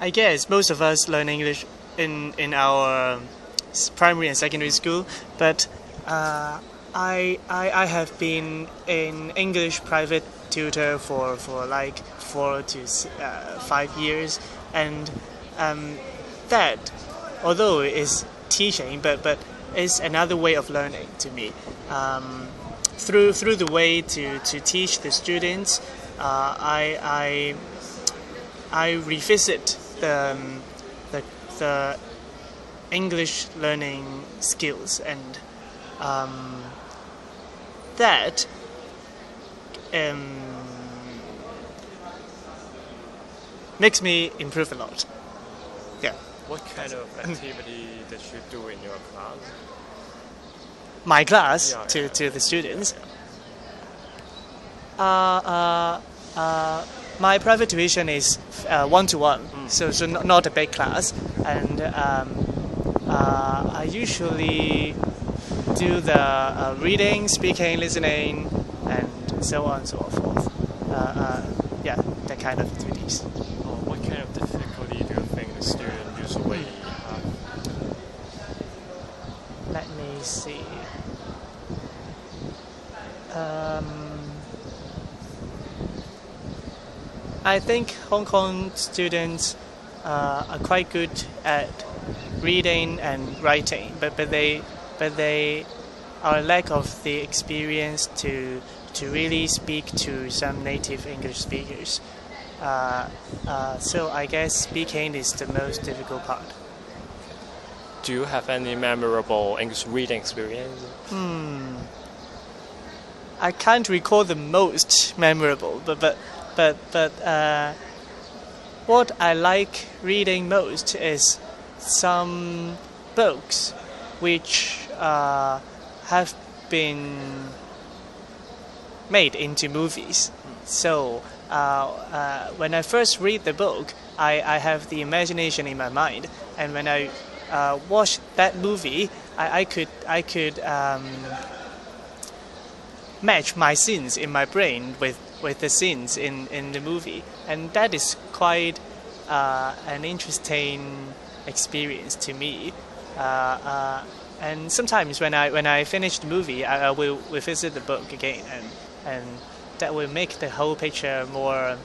I guess most of us learn English in our primary and secondary school, but I have been an English private tutor for like 4 to 5 years, and that, although it is teaching, but it's another way of learning to me. Through the way to teach the students, I revisit the English learning skills, and that makes me improve a lot. Yeah. What kind of activity that you do in your class? My class Yeah. to the students. My private tuition is one-to-one, so not a big class, and I usually do the reading, speaking, listening, and so on and so forth. Yeah, that kind of activities. What kind of difficulty do you think the student usually have? Let me see. I think Hong Kong students are quite good at reading and writing, but they are lack of the experience to really speak to some native English speakers. So I guess speaking is the most difficult part. Do you have any memorable English reading experience? I can't recall the most memorable, but what I like reading most is some books which have been made into movies. So when I first read the book, I have the imagination in my mind, and when I watch that movie, I could match my scenes in my brain with the scenes in the movie, and that is quite an interesting experience to me. And sometimes when I finish the movie, I will revisit the book again, and that will make the whole picture more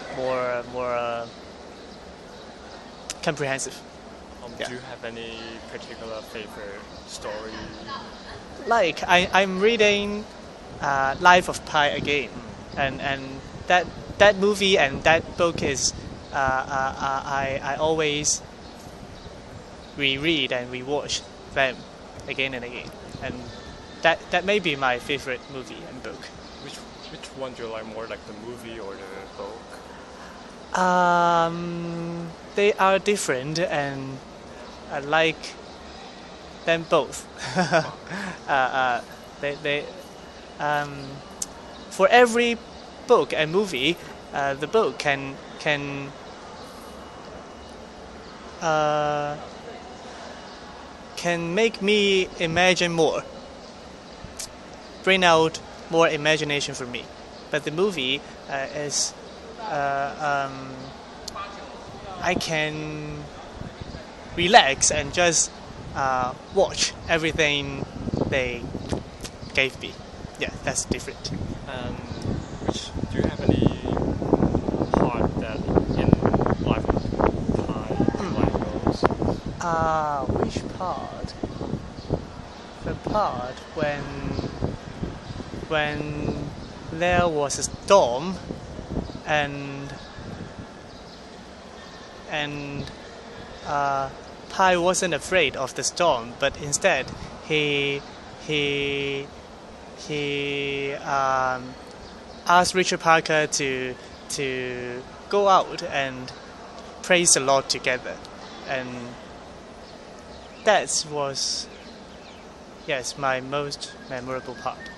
comprehensive. Yeah. Do you have any particular favorite story? Like I'm reading Life of Pi again, and that movie and that book is I always reread and rewatch them again and again, and that may be my favorite movie and book. Which one do you like more, like the movie or the book? They are different, and I like them both. They for every book and movie, the book can make me imagine more, bring out more imagination for me. But the movie is I can relax and just watch everything they gave me. Yeah, that's different. Do you have any part that in Life of Pi like those? Which part? The part when there was a storm and Pi wasn't afraid of the storm, but instead he asked Richard Parker to go out and praise the Lord together, and that was, yes, my most memorable part.